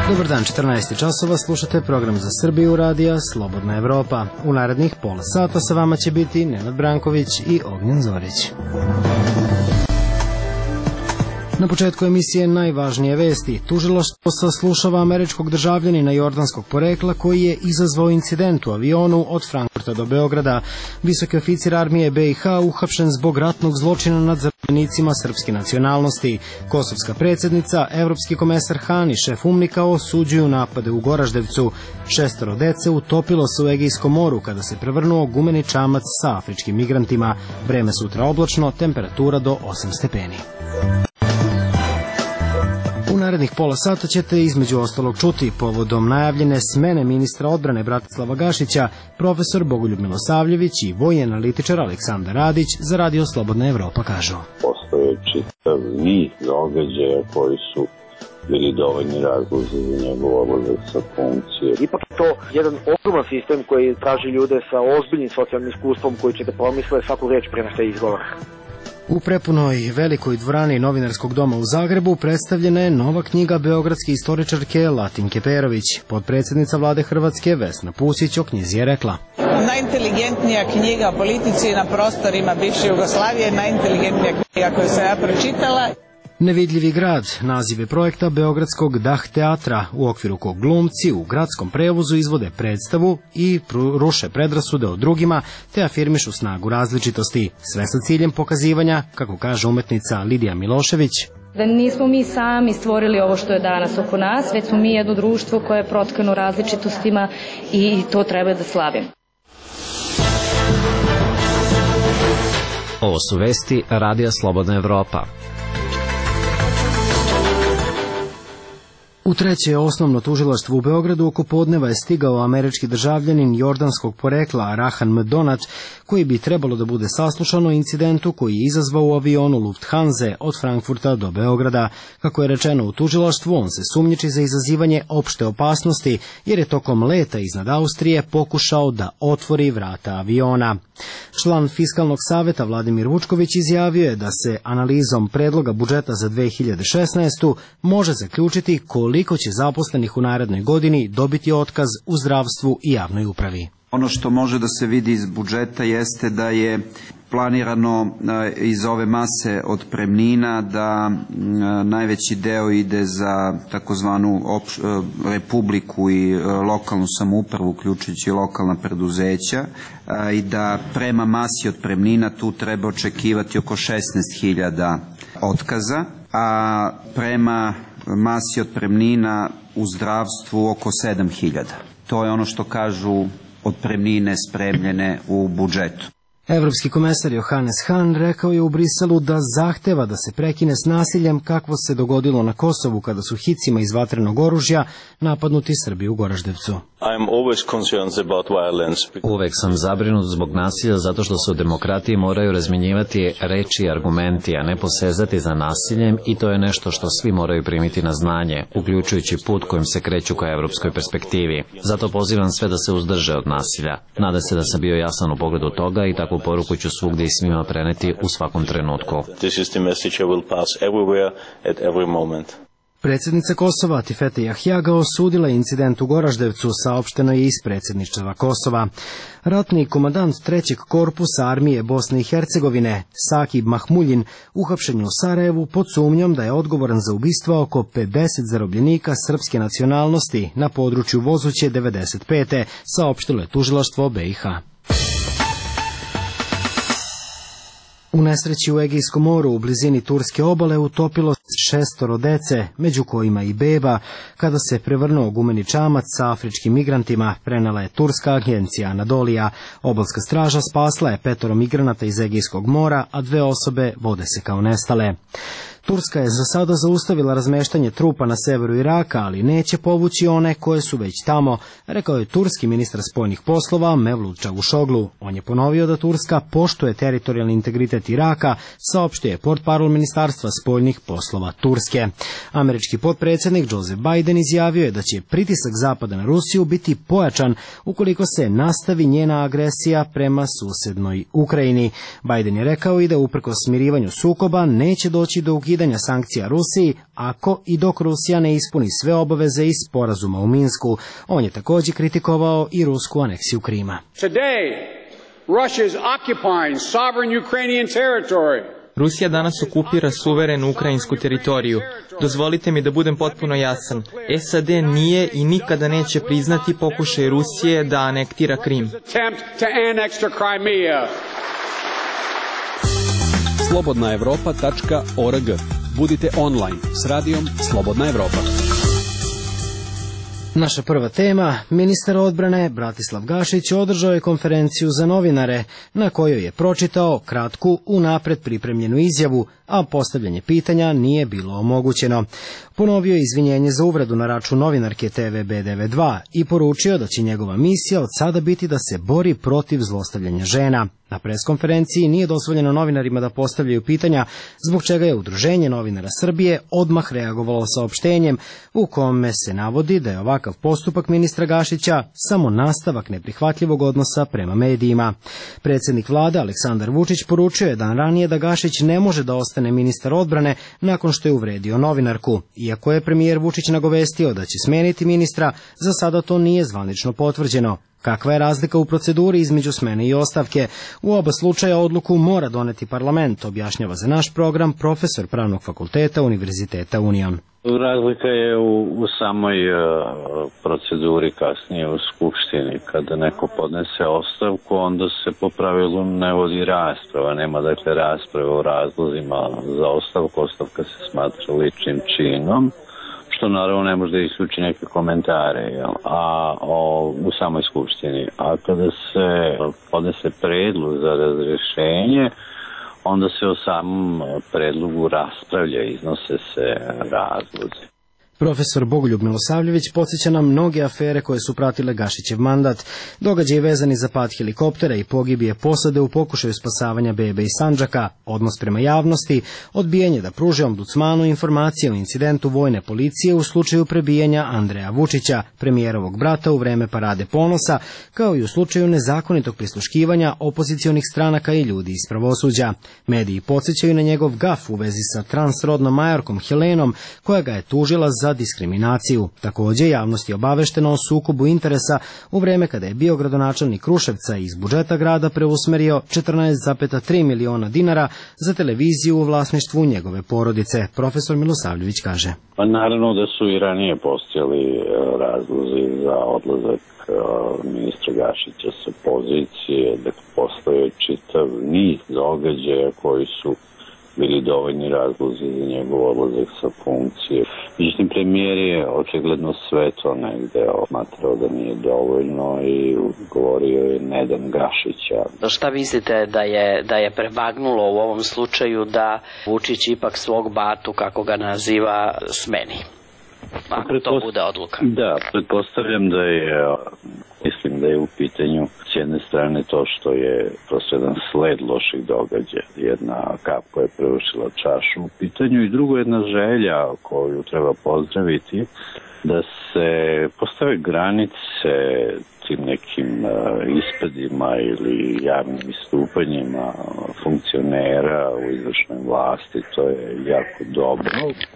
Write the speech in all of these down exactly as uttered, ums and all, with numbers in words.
Dobar dan, četrnaest časova, slušate program za Srbiju radija Slobodna Evropa. U narednih pola sata sa vama će biti Nenad Branković i Ognjen Zorić. Na početku emisije najvažnije vesti. Tužilaštvo saslušava američkog državljanina jordanskog porekla koji je izazvao incident u avionu od Frankfurta do Beograda. Visoki oficir armije B i H uhapšen zbog ratnog zločina nad zarobljenicima srpske nacionalnosti. Kosovska predsjednica, evropski komesar Han i šef UMNIK-a osuđuju napade u Goraždevcu. Šestoro dece utopilo se u Egejskom moru kada se prevrnuo gumeni čamac sa afričkim migrantima. Vreme sutra oblačno, temperatura do osam stepeni. U narednih pola sata ćete između ostalog čuti povodom najavljene smene ministra odbrane Bratislava Gašića, profesor Bogoljub Milosavljević i vojni analitičar Aleksandar Radić za Radio Slobodna Evropa kažu. Postoje čitav niz događaja koji su bili dovoljni razlozi za njegov odlazak sa funkcije. Ipak je to jedan ogroman sistem koji traži ljude sa ozbiljnim socijalnim iskustvom koji će da promisle svaku reč pre nego što izgovore. U prepunoj velikoj dvorani Novinarskog doma u Zagrebu predstavljena je nova knjiga beogradske istoričarke Latinke Perović. Potpredsjednica vlade Hrvatske Vesna Pusić o knjizi je rekla: Najinteligentnija knjiga o politici na prostorima bivše Jugoslavije, najinteligentnija knjiga koju sam ja pročitala. Nevidljivi grad, naziv je projekta Beogradskog Dah teatra, u okviru kog glumci u gradskom prevozu izvode predstavu i ruše predrasude o drugima, te afirmišu snagu različitosti, sve sa ciljem pokazivanja, kako kaže umetnica Lidija Milošević, da nismo mi sami stvorili ovo što je danas oko nas, već smo mi jedno društvo koje je protkano različitostima i to treba da slavimo. Ovo su vesti Radija Slobodna Evropa. U treće osnovno tužilaštvo u Beogradu oko podneva je stigao američki državljanin jordanskog porekla Rahan Mdonat, koji bi trebalo da bude saslušan o incidentu koji je izazvao u avionu Lufthansa od Frankfurta do Beograda. Kako je rečeno u tužilaštvu, on se sumnjiči za izazivanje opšte opasnosti, jer je tokom leta iznad Austrije pokušao da otvori vrata aviona. Član Fiskalnog saveta Vladimir Vučković izjavio je da se analizom predloga budžeta za dve hiljade šesnaestu. može zaključiti koliko će zaposlenih u narednoj godini dobiti otkaz u zdravstvu i javnoj upravi. Ono što može da se vidi iz budžeta jeste da je planirano iz ove mase otpremnina da najveći deo ide za takozvanu republiku i lokalnu samoupravu, uključujući lokalna preduzeća, i da prema masi otpremnina tu treba očekivati oko šesnaest hiljada otkaza, a prema masi otpremnina u zdravstvu oko sedam hiljada. To je ono što kažu otpremnine spremljene u budžetu. Evropski komesar Johannes Hahn rekao je u Briselu da zahteva da se prekine s nasiljem kakvo se dogodilo na Kosovu kada su hicima iz vatrenog oružja napadnuti Srbi u Goraždevcu. Uvek sam zabrinut zbog nasilja zato što se u demokratiji moraju razmjenjivati reči i argumenti, a ne posezati za nasiljem, i to je nešto što svi moraju primiti na znanje, uključujući put kojim se kreću ka evropskoj perspektivi. Zato pozivam sve da se uzdrže od nasilja. Nadam se da sam bio jasan u pogledu toga i takvu poruku ću svugde i svima preneti u svakom trenutku. Predsjednica Kosova Tifete Jahjaga osudila incident u Goraždevcu, saopšteno je iz predsjedništva Kosova. Ratni komandant trećeg korpusa armije Bosne i Hercegovine, Sakib Mahmuljin, uhapšen je u Sarajevu pod sumnjom da je odgovoran za ubistva oko pedeset zarobljenika srpske nacionalnosti na području Vozuće devedeset pete. saopštilo je tužilaštvo B i H. U nesreći u Egejskom moru u blizini turske obale utopilo šestoro dece, među kojima i beba, kada se prevrnuo gumeni čamac sa afričkim migrantima, prenela je turska agencija Anadolija. Obalska straža spasla je petoro migranata iz Egejskog mora, a dve osobe vode se kao nestale. Turska je za sada zaustavila razmeštanje trupa na severu Iraka, ali neće povući one koje su već tamo, rekao je turski ministar spoljnih poslova Mevlut Čavuşoglu. On je ponovio da Turska poštuje teritorijalni integritet Iraka, saopštio je portparol Ministarstva spoljnih poslova Turske. Američki potpredsjednik Joseph Biden izjavio je da će pritisak Zapada na Rusiju biti pojačan ukoliko se nastavi njena agresija prema susednoj Ukrajini. Biden je rekao i da uprkos smirivanju sukoba neće doći do ukidanja ukidanja sankcija Rusiji ako i dok Rusija ne ispuni sve obaveze iz sporazuma u Minsku. On je također kritikovao i rusku aneksiju Krima. Today, Russia is occupying sovereign Ukrainian territory. Rusija danas okupira suverenu ukrajinsku teritoriju. Dozvolite mi da budem potpuno jasan. S A D nije i nikada neće priznati pokušaj Rusije da anektira Krim. slobodna evropa tačka org. Budite online s radijom Slobodna Evropa. Naša prva tema, ministar odbrane Bratislav Gašić održao je konferenciju za novinare na kojoj je pročitao kratku unapred pripremljenu izjavu, a postavljanje pitanja nije bilo omogućeno. Ponovio je izvinjenje za uvredu na račun novinarke T V B devedeset dva i poručio da će njegova misija od sada biti da se bori protiv zlostavljanja žena. Na preskonferenciji nije dozvoljeno novinarima da postavljaju pitanja, zbog čega je Udruženje novinara Srbije odmah reagovalo saopštenjem u kome se navodi da je ovakav postupak ministra Gašića samo nastavak neprihvatljivog odnosa prema medijima. Predsjednik vlade Aleksandar Vučić poručio je dan ranije da Gašić ne može da ostane ministar odbrane nakon što je uvredio novinarku. Iako je premijer Vučić nagovestio da će smeniti ministra, za sada to nije zvanično potvrđeno. Kakva je razlika u proceduri između smene i ostavke? U oba slučaja odluku mora doneti parlament, objašnjava za naš program profesor Pravnog fakulteta Univerziteta Union. Razlika je u, u samoj uh, proceduri kasnije u Skupštini. Kada neko podnese ostavku, onda se po pravilu ne vodi rasprava. Nema dakle rasprave o razlozima za ostavku. Ostavka se smatra ličnim činom, što naravno ne može da isključi neke komentare, jel? A o, u samoj Skupštini. A kada se podnese predlog za razrešenje, onda se o samom predlogu raspravlja, iznose se razlozi. Profesor Bogoljub Milosavljević podsjeća na mnoge afere koje su pratile Gašićev mandat, događaji vezani za pad helikoptera i pogibije posade u pokušaju spasavanja bebe iz Sandžaka, odnos prema javnosti, odbijanje da pruže ombudsmanu informacije o incidentu vojne policije u slučaju prebijanja Andreja Vučića, premijerovog brata u vreme Parade ponosa, kao i u slučaju nezakonitog prisluškivanja opozicionih stranaka i ljudi iz pravosuđa. Mediji podsjećaju na njegov gaf u vezi sa transrodnom majorkom Helenom, koja ga je tužila za diskriminaciju. Također, javnost je obaveštena o sukobu interesa u vreme kada je bio gradonačelnik Kruševca iz budžeta grada preusmerio četrnaest zarez tri miliona dinara za televiziju u vlasništvu njegove porodice. Profesor Milosavljević kaže. Pa naravno da su i ranije postojali razlozi za odlazak ministra Gašića sa pozicije, da postoje čitav niz događaja koji su bili dovoljni razlozi za njegov odlazak sa funkcije. Međutim, premijer je očigledno sve to negde smatrao da nije dovoljno i govorio je Nedan Gašića. Šta mislite da je, da je prevagnulo u ovom slučaju da Vučić ipak svog batu, kako ga naziva, smeni? Ako to bude odluka. Da, pretpostavljam da je, mislim da je u pitanju s jedne strane to što je prosto jedan sled loših događaja, jedna kap koja je prevršila čašu u pitanju i drugo jedna želja koju treba pozdraviti da se postave granice tim nekim uh, ispadima ili javnim istupanjima funkcionera u izvršnoj vlasti. To je jako dobro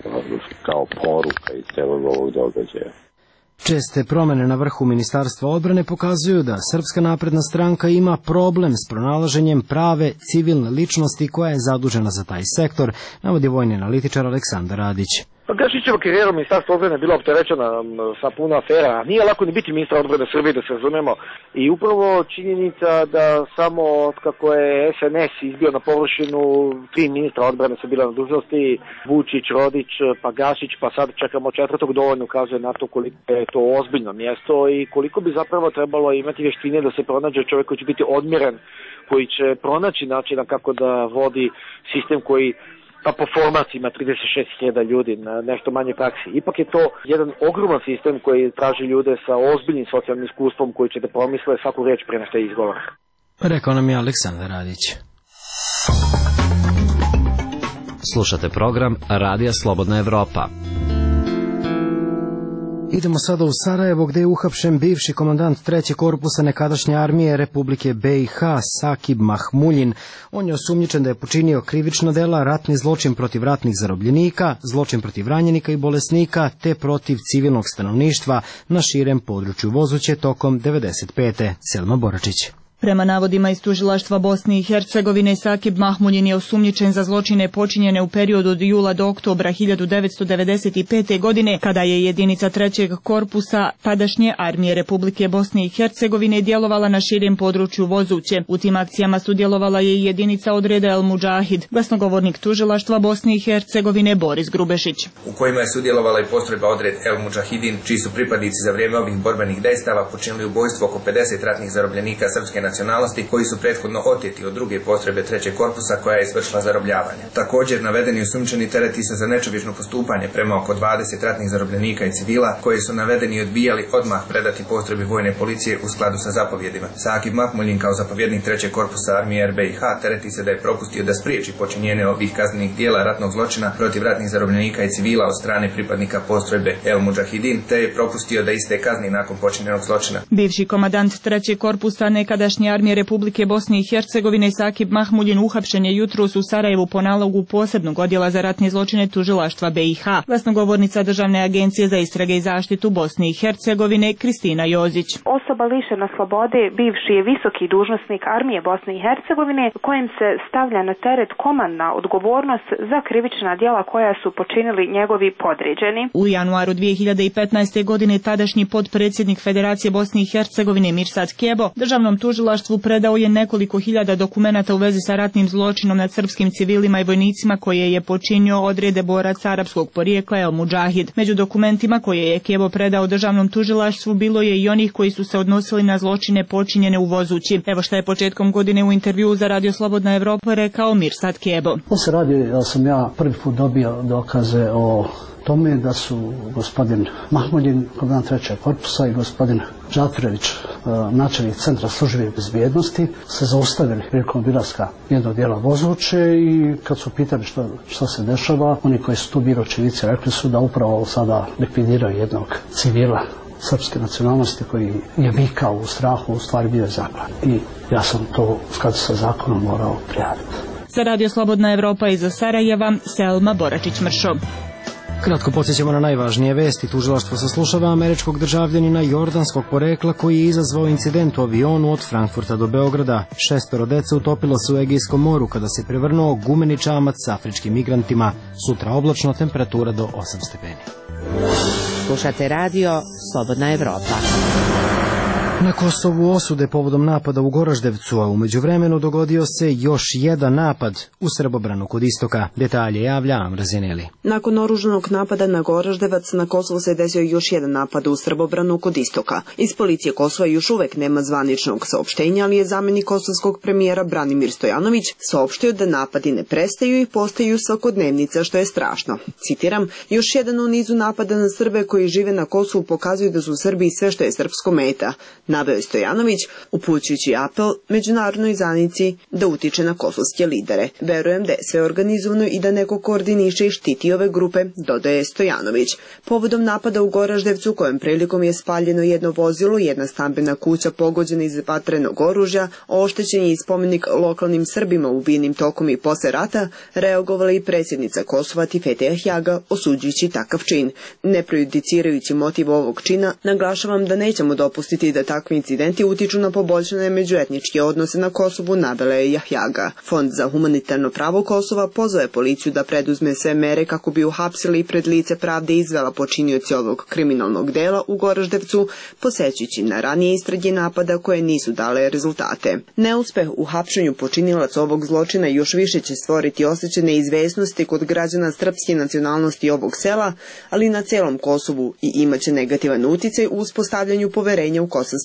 kao poruka iz celog ovog događaja. Česte promene na vrhu Ministarstva odbrane pokazuju da Srpska napredna stranka ima problem s pronalaženjem prave civilne ličnosti koja je zadužena za taj sektor, navodi vojni analitičar Aleksandar Radić. Gašićeva karijera u Ministarstvu odbrane je bila opterećena sa puno afera. Nije lako ni biti ministar odbrane Srbije, da se razumemo. I upravo činjenica da samo kako je S N S izbio na površinu, tri ministra odbrane su bila na dužnosti, Vučić, Rodić, pa Gašić, pa sad čekamo četvrtog, dovoljno ukazuje na to koliko je to ozbiljno mjesto i koliko bi zapravo trebalo imati vještine da se pronađe čovjek koji će biti odmjeren, koji će pronaći načina kako da vodi sistem koji pa po formaciji ima trideset šest hiljada ljudi na nešto manje praksi. Ipak je to jedan ogroman sistem koji traži ljude sa ozbiljnim socijalnim iskustvom koji će da promisle svaku reč pre nešto izgovora. Rekao nam je Aleksandar Radić. Slušate program Radija Slobodna Evropa. Idemo sada u Sarajevo gdje je uhapšen bivši komandant trećeg korpusa nekadašnje armije Republike B i H Sakib Mahmuljin. On je osumnjičen da je počinio krivična dela, ratni zločin protiv ratnih zarobljenika, zločin protiv ranjenika i bolesnika te protiv civilnog stanovništva na širem području Vozuće tokom devedeset pete. Selma Boračić. Prema navodima iz tužilaštva Bosne i Hercegovine, Sakib Mahmuljin je osumnjičen za zločine počinjene u periodu od jula do oktobra hiljadu devetsto devedeset pete. godine, kada je jedinica trećeg korpusa tadašnje armije Republike Bosne i Hercegovine djelovala na širem području Vozuće. U tim akcijama sudjelovala je i jedinica odreda El Mudžahid, glasnogovornik tužilaštva Bosne i Hercegovine Boris Grubešić. U kojima je sudjelovala i postrojba odred El Mudžahidin, čiji su pripadnici za vrijeme ovih borbenih dejstava počinili ubojstvo oko pedeset ratnih zarobljenika srpske nacionalnosti koji su prethodno oteti od druge postrojbe trećeg korpusa koja je izvršila zarobljavanje. Također navedeni osumnjičeni tereti se za nečovječno postupanje prema oko dvadeset ratnih zarobljenika i civila koji su navedeni i odbijali odmah predati postrojbi vojne policije u skladu sa zapovjedima. Sakib Mahmuljin kao zapovjednik trećeg korpusa armije R B i H tereti se da je propustio da spriječi počinjenje ovih kaznenih dijela ratnog zločina protiv ratnih zarobljenika i civila od strane pripadnika postrojbe El Mudžahidin, te je propustio da iste kazni nakon počinjenog zločina. Bivši komandant trećeg korpusa nekadašnje armije Republike Bosne i Hercegovine Sakib Mahmuljin uhapšen je jutros u Sarajevu po nalogu posebnog odjela za ratne zločine tužilaštva B i H. Glasnogovornica Državne agencije za istrage i zaštitu Bosne i Hercegovine Kristina Jozić. Osoba lišena slobode bivši je visoki dužnosnik armije Bosne i Hercegovine kojem se stavlja na teret komandna odgovornost za krivična djela koja su počinili njegovi podređeni. U januaru dvije hiljade petnaeste. godine tadašnji potpredsjednik Federacije Bosne i Hercegovine Mirsad Kebo državnom tužilaštvu predao je nekoliko hiljada dokumenata u vezi sa ratnim zločinom nad srpskim civilima i vojnicima koje je počinio odrede boraca arapskog porijekla El Mudžahid. Među dokumentima koje je Kebo predao državnom tužilaštvu bilo je i onih koji su se odnosili na zločine počinjene u Vozući. Evo šta je početkom godine u intervjuu za Radio Slobodna Evropa rekao Mirsad Kebo. To se radi da sam ja prvi put dobio dokaze o tome da su gospodin Mahmuljin, komandant trećeg korpusa i gospodin Džafirović, načelnik centra službe bezbjednosti, se zaustavili prilikom obilaska jednog dijela Vozuće i kad su pitali što, što se dešava, oni koji su tu bili očevici rekli su da upravo sada likvidiraju jednog civila srpske nacionalnosti koji je vikao u strahu, u stvari bio zaklan. I ja sam to u skladu sa zakonom morao prijaviti. Za Radio Slobodna Evropa iz Sarajeva, Selma Boračić-Mršo. Kratko podsjećamo na najvažnije vesti. Tužilaštvo saslušava američkog državljanina jordanskog porekla koji je izazvao incident u avionu od Frankfurta do Beograda. Šestoro dece utopilo se u Egejskom moru kada se prevrnuo gumeni čamac s afričkim migrantima. Sutra oblačno, temperatura do osam stepeni. Slušate radio Slobodna Evropa. Na Kosovu osude povodom napada u Goraždevcu, a u međuvremenu dogodio se još jedan napad u Srbobranu kod istoka. Detalje javlja Amra Zeneli. Nakon oružanog napada na Goraždevac, na Kosovu se desio još jedan napad u Srbobranu kod istoka. Iz policije Kosova još uvek nema zvaničnog saopštenja, ali je zamjenik kosovskog premijera Branimir Stojanović saopštio da napadi ne prestaju i postaju svakodnevnica, što je strašno. Citiram, još jedan u nizu napada na Srbe koji žive na Kosovu pokazuju da su u Srbiji sve što je srpsko meta, naveo je Stojanović, upućujući apel međunarodnoj zajednici da utiče na kosovske lidere. Verujem da je sve organizovano i da neko koordiniše i štiti ove grupe, dodaje Stojanović. Povodom napada u Goraždevcu, kojem prilikom je spaljeno jedno vozilo, jedna stambena kuća pogođena iz vatrenog oružja, oštećen je i spomenik lokalnim Srbima ubijenim tokom i posle rata, reagovala i predsjednica Kosova Tifete Ahjaga, osuđujući takav čin. Ne prejudicirajući motiv ovog čina, naglašavam da nećemo dopustiti da takvi incidenti utiču na poboljšane međuetničke odnose na Kosovu, navela je Ahjaga. Fond za humanitarno pravo Kosova pozvao je policiju da preduzme sve mere kako bi uhapsili i pred lice pravde izvela počinioci ovog kriminalnog dela u Goraždevcu, posećujući na ranije istrage napada koje nisu dale rezultate. Neuspeh u hapšenju počinilaca ovog zločina još više će stvoriti osjećaj neizvesnosti kod građana srpske nacionalnosti ovog sela, ali i na celom Kosovu, i imaće negativan uticaj u uspostavljanju poverenja u kosovske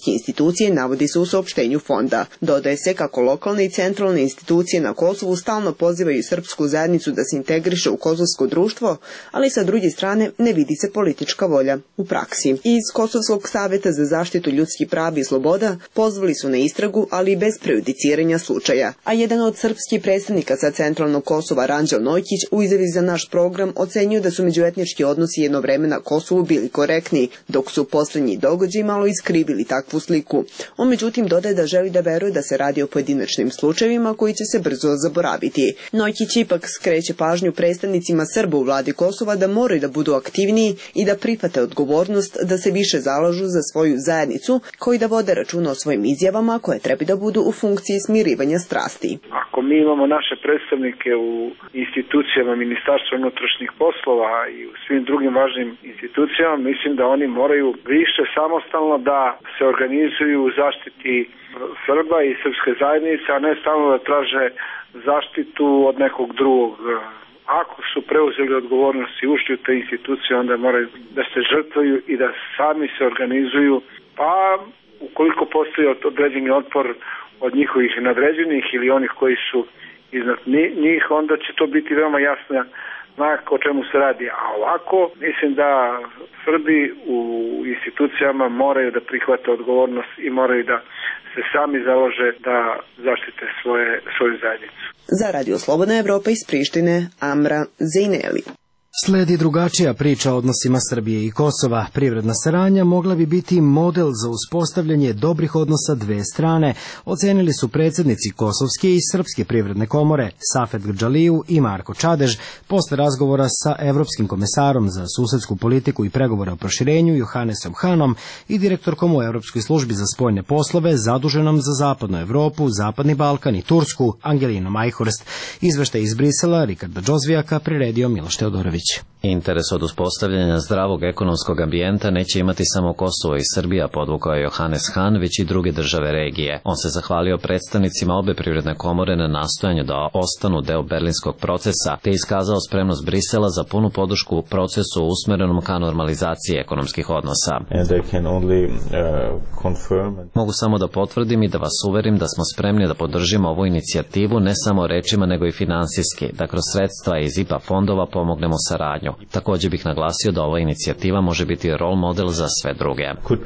kosovske institucije, navodi se u saopštenju fonda. Dodaje se kako lokalne i centralne institucije na Kosovu stalno pozivaju srpsku zajednicu da se integriše u kosovsko društvo, ali sa druge strane ne vidi se politička volja u praksi. Iz Kosovskog saveta za zaštitu ljudskih prava i sloboda pozvali su na istragu, ali bez prejudiciranja slučaja. A jedan od srpskih predstavnika sa centralnog Kosova, Ranđel Nojkić, u izjavi za naš program ocenio da su međuetnički odnosi jedno vreme na Kosovu bili korektni, dok su poslednji događaji malo iskrivili takvu sliku. On međutim dodaje da želi da veruje da se radi o pojedinačnim slučajevima koji će se brzo zaboraviti. Nojkić ipak skreće pažnju predstavnicima Srba u vladi Kosova da moraju da budu aktivniji i da prihvate odgovornost, da se više zalažu za svoju zajednicu, koji da vode računa o svojim izjavama koje treba da budu u funkciji smirivanja strasti. Ako mi imamo naše predstavnike u institucijama Ministarstva unutrašnjih poslova i u svim drugim važnim institucijama, mislim da oni moraju više samostalno da se organizuju u zaštiti Srba i srpske zajednice, a ne stalno da traže zaštitu od nekog drugog. Ako su preuzeli odgovornost i ušli u te institucije, onda moraju da se žrtvuju i da sami se organizuju, pa ukoliko postoji određeni otpor od njihovih nadređenih ili onih koji su iznad njih, onda će to biti veoma jasna znak o čemu se radi. A ovako, mislim da Srbi u institucijama moraju da prihvate odgovornost i moraju da se sami založe da zaštite svoje, svoju zajednicu. Za Radio Slobodna Evropa iz Prištine, Amra Zejneli. Sledi drugačija priča o odnosima Srbije i Kosova. Privredna saradnja mogla bi biti model za uspostavljanje dobrih odnosa dve strane, ocenili su predsjednici Kosovske i Srpske privredne komore Safet Grdžaliju i Marko Čadež posle razgovora sa Evropskim komesarom za susedsku politiku i pregovore o proširenju Johannesom Hanom i direktorkom u Evropskoj službi za spoljne poslove zaduženom za Zapadnu Evropu, Zapadni Balkan i Tursku Angelinom Ajhorst. Izveštaj iz Brisela Rikarda Džozvijaka priredio Miloš Teodorović. Interes od uspostavljanja zdravog ekonomskog ambijenta neće imati samo Kosovo i Srbija, podvukao je Johannes Han, već i druge države regije. On se zahvalio predstavnicima obe privredne komore na nastojanju da ostanu deo berlinskog procesa, te iskazao spremnost Brisela za punu podršku procesu usmerenom ka normalizaciji ekonomskih odnosa. Only, uh, confirm... Mogu samo da potvrdim i da vas uverim da smo spremni da podržimo ovu inicijativu ne samo rečima nego i finansijski, da kroz sredstva iz I P A fondova pomognemo saradnju. Također bih naglasio da ova inicijativa može biti rol model za sve druge.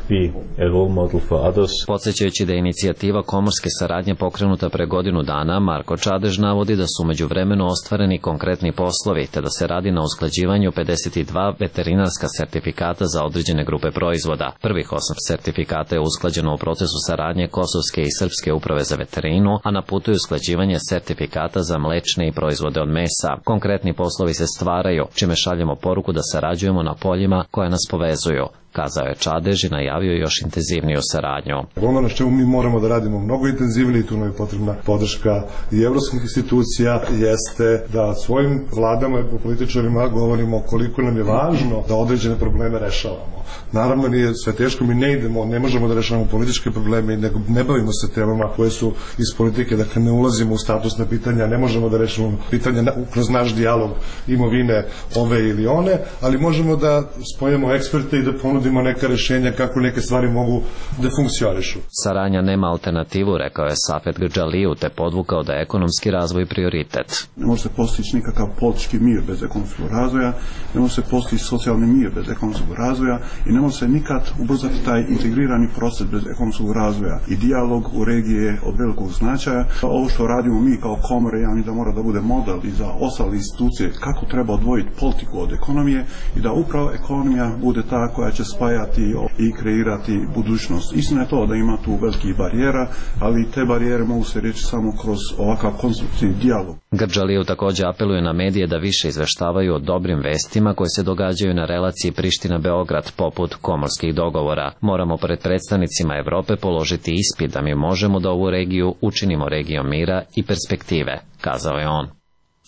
Podsjećajući da je inicijativa komorske saradnje pokrenuta pre godinu dana, Marko Čadež navodi da su među vremenu ostvareni konkretni poslovi, te da se radi na usklađivanju pedeset dva veterinarska sertifikata za određene grupe proizvoda. Prvih osam sertifikata je usklađeno u procesu saradnje Kosovske i Srpske uprave za veterinu, a na putu je usklađivanje sertifikata za mlečne i proizvode od mesa. Konkretni poslovi se stvaraju, čime šaljemo poruku da sarađujemo na poljima koja nas povezuju, kazao je Čadež i najavio još intenzivniju saradnju. Ono na čemu mi moramo da radimo mnogo intenzivnije, tu nam je potrebna podrška i evropskih institucija, jeste da svojim vladama i političarima govorimo koliko nam je važno da određene probleme rešavamo. Naravno, nije sve teško, mi ne idemo, ne možemo da rešavamo političke probleme, nego ne bavimo se temama koje su iz politike, dakle ne ulazimo u statusne pitanja, ne možemo da rešavamo pitanja kroz naš dijalog imovine ove ili one, ali možemo da spojimo eksperte i da ponudimo neka rešenja kako neke stvari mogu da funkcionišu. Saradnja nema alternativu, rekao je Safet Grdžaliju, te podvukao da je ekonomski razvoj prioritet. Ne može se postići nikakav politički mir bez ekonomskog razvoja, ne može se postići socijalni mir bez ekonomskog razvoja i ne može se nikad ubrzati taj integrirani proces bez ekonomskog razvoja. I dijalog u regiji je od velikog značaja. Ovo što radimo mi kao komore, ja mislim da mora da bude model i za ostale institucije kako treba odvojiti politiku od ekonomije i da upravo ekonomija bude ta koja će spajati i kreirati budućnost. Istina je to da ima tu velikih barijera, ali te barijere mogu se reći samo kroz ovakav konstruktivni dijalog. Grdžaliju također apeluje na medije da više izveštavaju o dobrim vestima koje se događaju na relaciji Priština-Beograd, poput komorskih dogovora. Moramo pred predstavnicima Evrope položiti ispit da mi možemo da ovu regiju učinimo regijom mira i perspektive, kazao je on.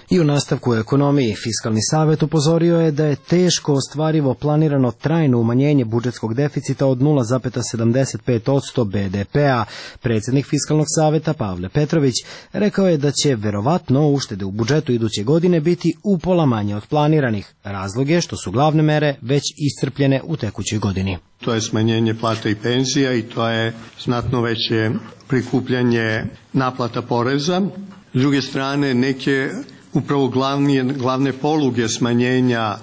I u nastavku ekonomiji Fiskalni savet upozorio je da je teško ostvarivo planirano trajno umanjenje budžetskog deficita od nula zarez sedamdeset pet posto be de pea. Predsjednik Fiskalnog saveta Pavle Petrović rekao je da će verovatno uštede u budžetu iduće godine biti upola manje od planiranih. Razlog je što su glavne mere već iscrpljene u tekućoj godini. To je smanjenje plata i penzija i to je znatno veće prikupljanje naplata poreza. S druge strane, neke upravo glavnije, glavne poluge smanjenja e,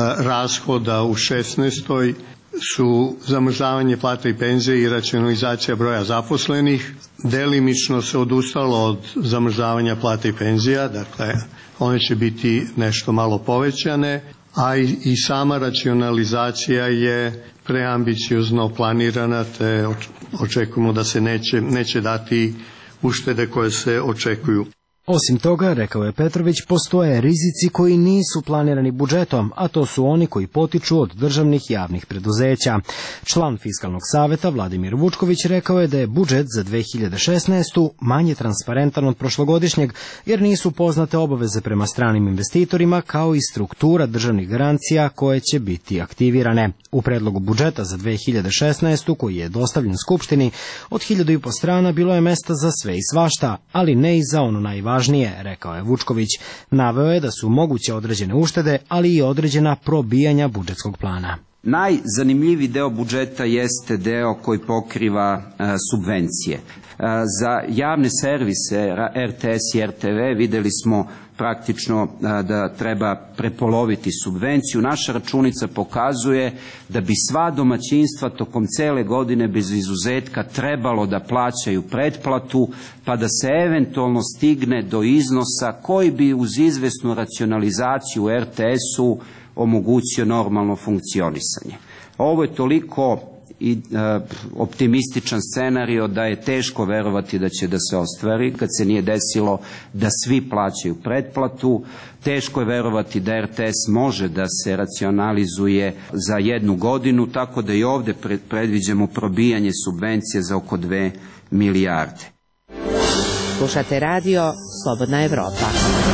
rashoda u šesnaestoj su zamrzavanje plata i penzije i racionalizacija broja zaposlenih. Delimično se odustalo od zamrzavanja plata i penzija, dakle one će biti nešto malo povećane, a i, i sama racionalizacija je preambiciozno planirana, te očekujemo da se neće, neće dati uštede koje se očekuju. Osim toga, rekao je Petrović, postoje rizici koji nisu planirani budžetom, a to su oni koji potiču od državnih javnih preduzeća. Član Fiskalnog saveta Vladimir Vučković rekao je da je budžet za dve hiljade šesnaestu. manje transparentan od prošlogodišnjeg, jer nisu poznate obaveze prema stranim investitorima, kao i struktura državnih garancija koje će biti aktivirane. U predlogu budžeta za dve hiljade šesnaestu, koji je dostavljen Skupštini, od hiljadu i po strana bilo je mesta za sve i svašta, ali ne i za ono najvažnije. Važnije, rekao je Vučković. Naveo je da su moguće određene uštede, ali i određena probijanja budžetskog plana. Najzanimljiviji deo budžeta jeste deo koji pokriva e, subvencije. E, za javne servise er te es i er te ve videli smo praktično da treba prepoloviti subvenciju. Naša računica pokazuje da bi sva domaćinstva tokom cele godine bez izuzetka trebalo da plaćaju pretplatu, pa da se eventualno stigne do iznosa koji bi uz izvesnu racionalizaciju u er te esu omogućio normalno funkcionisanje. Ovo je toliko i e, optimističan scenario da je teško verovati da će da se ostvari, kad se nije desilo da svi plaćaju pretplatu. Teško je verovati da er te es može da se racionalizuje za jednu godinu, tako da i ovde predviđamo probijanje subvencije za oko dve milijarde. Slušate radio Slobodna Evropa.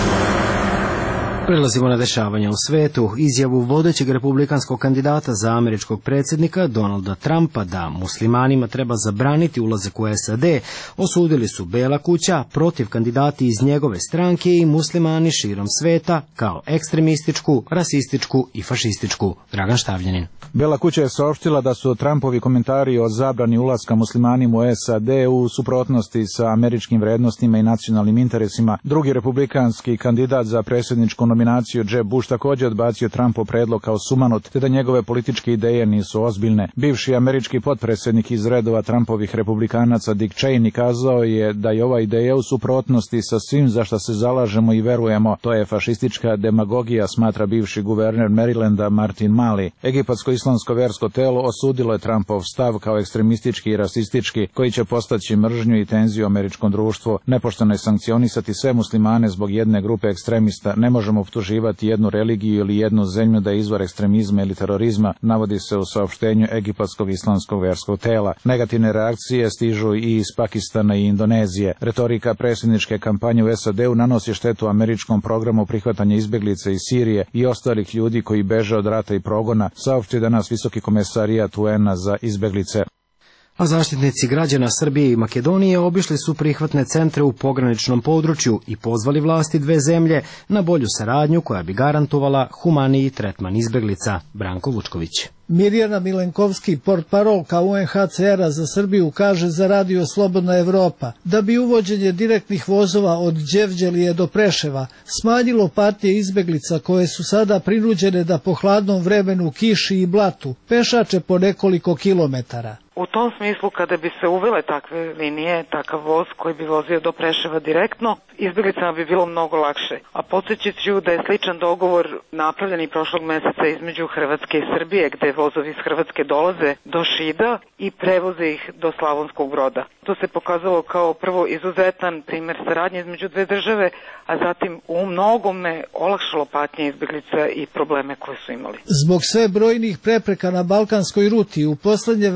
Prelazimo na dešavanja u svetu. Izjavu vodećeg republikanskog kandidata za američkog predsjednika Donalda Trumpa da muslimanima treba zabraniti ulazak u es a de osudili su Bela kuća, protiv kandidati iz njegove stranke i muslimani širom sveta kao ekstremističku, rasističku i fašističku. Dragan Štavljanin. Bela kuća je saopštila da su Trumpovi komentari o zabrani ulaska muslimanima u es a de u suprotnosti sa američkim vrednostima i nacionalnim interesima. Drugi republikanski kandidat za predsjedničku nominaciju Jeb Bush također odbacio Trumpov predlog kao sumanut, te da njegove političke ideje nisu ozbiljne. Bivši američki potpredsjednik iz redova Trumpovih republikanaca Dick Cheney kazao je da je ova ideja u suprotnosti sa svim za što se zalažemo i verujemo. To je fašistička demagogija, smatra bivši guverner Marylanda Martin Malley. Egipatsko islamsko versko telo osudilo je Trumpov stav kao ekstremistički i rasistički, koji će postaći mržnju i tenziju u američkom društvu. Nepošteno je sankcionisati sve muslimane zbog jedne grupe ekstremista. Ne možemo optuživati jednu religiju ili jednu zemlju da je izvor ekstremizma ili terorizma, navodi se u saopštenju Egipatskog islamskog verskog tela. Negativne reakcije stižu i iz Pakistana i Indonezije. Retorika predsjedničke kampanje u es a de-u nanosi štetu američkom programu prihvatanja izbjeglica iz Sirije i ostalih ljudi koji beže od rata i progona, saopšti danas Visoki komesarijat u en a za izbjeglice. A zaštitnici građana Srbije i Makedonije obišli su prihvatne centre u pograničnom području i pozvali vlasti dve zemlje na bolju saradnju koja bi garantovala humaniji tretman izbjeglica. Branko Vučković. Mirjana Milenkovski, portparolka u en ha ce era za Srbiju, kaže za radio Slobodna Evropa da bi uvođenje direktnih vozova od Đevđelije do Preševa smanjilo patnje izbeglica koje su sada prinuđene da po hladnom vremenu, kiši i blatu pešače po nekoliko kilometara. U tom smislu, kada bi se uvele takve linije, takav voz koji bi vozio do Preševa direktno, izbjeglicama bi bilo mnogo lakše. A podsjećat ću da je sličan dogovor napravljen i prošlog meseca između Hrvatske i Srbije, gde vozovi iz Hrvatske dolaze do Šida i prevoze ih do Slavonskog Broda. To se pokazalo kao prvo izuzetan primjer saradnje između dve države, a zatim u mnogome olakšalo patnje izbjeglica i probleme koje su imali. Zbog sve brojnih prepreka na balkanskoj ruti, u poslednje vreme do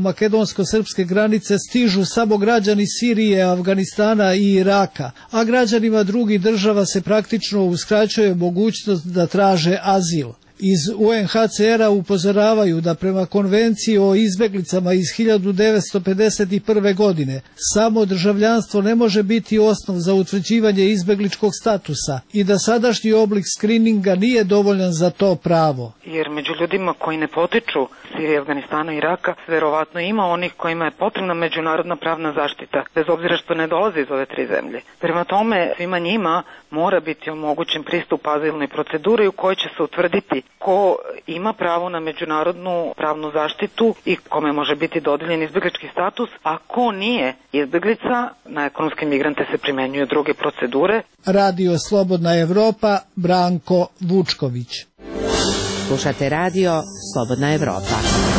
makedonsko-srpske granice stižu samo građani Sirije, Afganistana i Iraka, a građanima drugih država se praktično uskraćuje mogućnost da traže azil. Iz U N H C R-a upozoravaju da prema konvenciji o izbeglicama iz hiljadu devetsto pedeset prve. godine samo državljanstvo ne može biti osnov za utvrđivanje izbegličkog statusa i da sadašnji oblik skrininga nije dovoljan za to pravo. Jer među ljudima koji ne potiču Sirije, Afganistana i Iraka, verovatno ima onih kojima je potrebna međunarodna pravna zaštita, bez obzira što ne dolaze iz ove tri zemlje. Prema tome, svima njima mora biti omogućen pristup azilnoj proceduri u kojoj će se utvrditi ko ima pravo na međunarodnu pravnu zaštitu i kome može biti dodeljen izbeglički status, a ko nije izbeglica, na ekonomske migrante se primenjuju druge procedure. Radio Slobodna Evropa, Branko Vučković. Slušate radio Slobodna Evropa.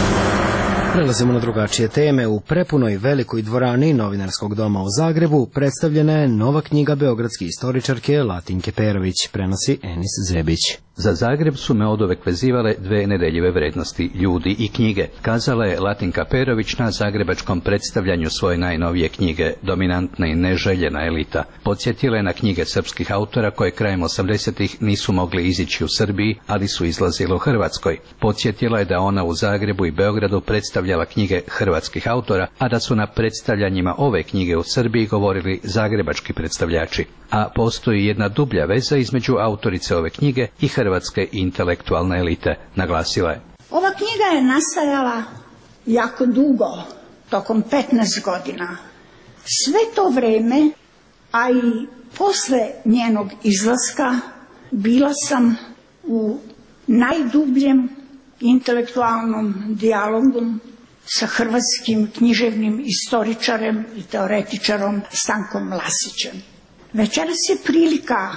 Prelazimo na drugačije teme. U prepunoj velikoj dvorani Novinarskog doma u Zagrebu predstavljena je nova knjiga beogradske istoričarke Latinke Perović, prenosi Enis Zebić. Za Zagreb su me oduvek vezivale dve nedeljive vrednosti, ljudi i knjige, kazala je Latinka Perović na zagrebačkom predstavljanju svoje najnovije knjige, Dominantna i neželjena elita. Podsjetila je na knjige srpskih autora koje krajem osamdesetih nisu mogli izići u Srbiji, ali su izlazile u Hrvatskoj. Podsjetila je da ona u Zagrebu i Beogradu predstavljala knjige hrvatskih autora, a da su na predstavljanjima ove knjige u Srbiji govorili zagrebački predstavljači. A postoji jedna dublja veza između autorice ove knjige i hrvatske intelektualne elite, naglasila je. Ova knjiga je nastajala jako dugo, tokom petnaest godina. Sve to vreme, a i posle njenog izlaska, bila sam u najdubljem intelektualnom dijalogu sa hrvatskim književnim istoričarem i teoretičarom Stankom Lasićem. Večeras je prilika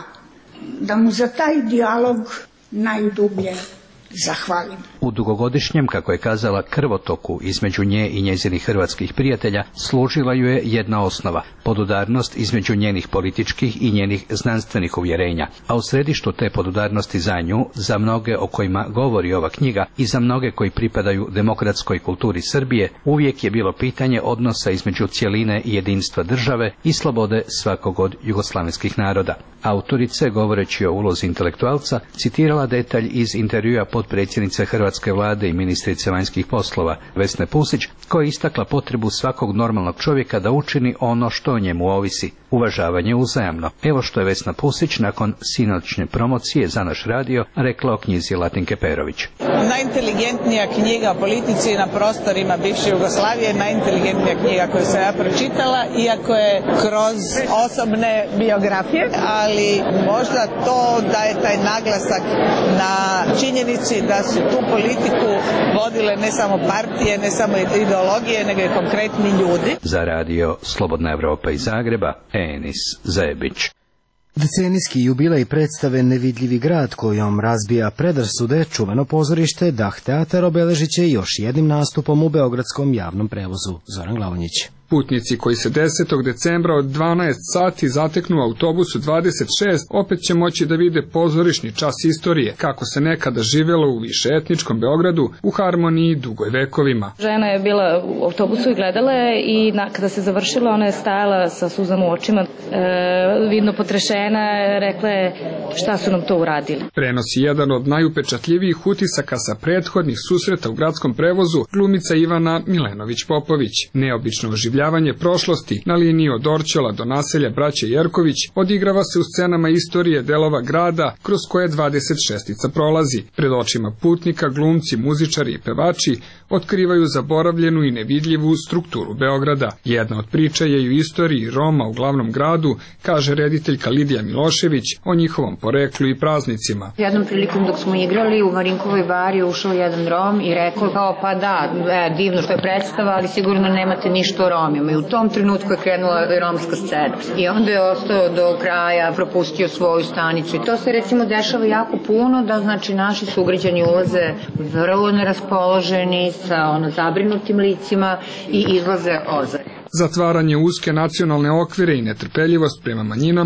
da mu za taj dijalog najdublje zahvalim. U dugogodišnjem, kako je kazala, krvotoku između nje i njezinih hrvatskih prijatelja služila ju je jedna osnova, podudarnost između njenih političkih i njenih znanstvenih uvjerenja, a u središtu te podudarnosti za nju, za mnoge o kojima govori ova knjiga i za mnoge koji pripadaju demokratskoj kulturi Srbije, uvijek je bilo pitanje odnosa između cjeline i jedinstva države i slobode svakog od jugoslavenskih naroda. Autorica je, govoreći o ulozi intelektualca, citirala detalj iz intervjua potpredsjednice hrvatske vlade i ministrice vanjskih poslova Vesne Pusić, koja je istakla potrebu svakog normalnog čovjeka da učini ono što o njemu ovisi, uvažavanje uzajamno. Evo što je Vesna Pusić nakon sinoćne promocije za naš radio rekla o knjizi Latinke Perović. Najinteligentnija knjiga o politici na prostorima bivše Jugoslavije, najinteligentnija knjiga koju sam ja pročitala, iako je kroz osobne biografije, ali možda to daje taj naglasak na činjenici da su tu politiku vodile ne samo partije, ne samo ideologije, nego i konkretni ljudi. Za radio Slobodna Evropa iz Zagreba, Enis Zebić. Decenijski jubilej predstave Nevidljivi grad, kojom razbija predrasude čuveno pozorište Dah teatar, obeležit će još jednim nastupom u beogradskom javnom prevozu. Zoran Glavonjić. Putnici koji se desetog decembra od dvanaest sati zateknu u autobusu dvadeset šest opet će moći da vide pozorišni čas istorije, kako se nekada živjelo u višeetničkom Beogradu u harmoniji dugoj vekovima. Žena je bila u autobusu i gledala je i na, kada se završila ona je stajala sa suzama u očima, e, vidno potrešena, rekla je šta su nam to uradili. Prenosi jedan od najupečatljivijih utisaka sa prethodnih susreta u gradskom prevozu glumica Ivana Milenović-Popović. Neobično oživljavanje prošlosti na liniji od Dorćola do naselja braće Jerković odigrava se u scenama istorije delova grada kroz koje dvadeset šestica prolazi. Pred očima putnika glumci, muzičari i pevači otkrivaju zaboravljenu i nevidljivu strukturu Beograda. Jedna od priča je i u istoriji Roma u glavnom gradu, kaže rediteljka Lidija Milošević o njihovom poreklu i praznicima. Jednom prilikom dok smo igrali u Marinkovoj bari ušao jedan Rom i rekao kao pa da, e, divno što je predstava, ali sigurno nemate ništa o Romima. I u tom trenutku je krenula romska scena. I onda je ostao do kraja, propustio svoju stanicu. I to se recimo dešava jako puno, da znači naši sugrađani ulaze vrlo neraspoloženi, sa ono zabrinutim licima i izlaze ozari. Zatvaranje uske nacionalne okvire i netrpeljivost prema manjinama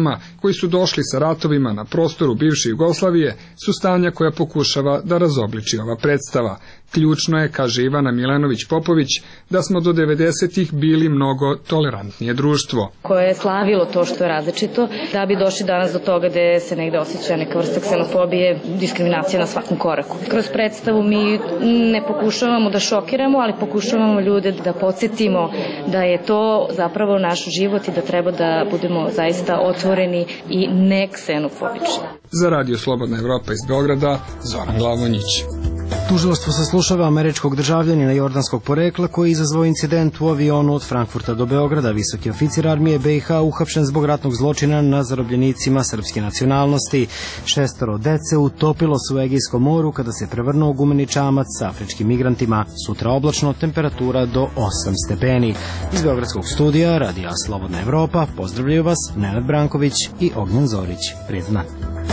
koji su došli sa ratovima na prostoru bivše Jugoslavije su stanja koja pokušava da razobliči ova predstava. Ključno je, kaže Ivana Milenović-Popović, da smo do devedesetih bili mnogo tolerantnije društvo. Koje je slavilo to što je različito, da bi došli danas do toga gde se negde osjeća neka vrsta ksenofobije, diskriminacija na svakom koraku. Kroz predstavu mi ne pokušavamo da šokiramo, ali pokušavamo ljude da podsjetimo da je to zapravo naš život i da treba da budemo zaista otvoreni i ne ksenofobični. Za Radio Slobodna Evropa iz Beograda, Zoran Glavonjić. Tužilaštvo saslušava američkog državljanina jordanskog porekla koji je izazvao incident u avionu od Frankfurta do Beograda. Visoki oficir armije B i H uhapšen zbog ratnog zločina na zarobljenicima srpske nacionalnosti. Šestoro dece utopilo se u Egejskom moru kada se prevrnuo gumeni čamac sa afričkim migrantima. Sutra oblačno, temperatura do osam stepeni. Iz Beogradskog studija Radija Slobodna Evropa pozdravljaju vas Nenad Branković i Ognjen Zorić. Prijetno.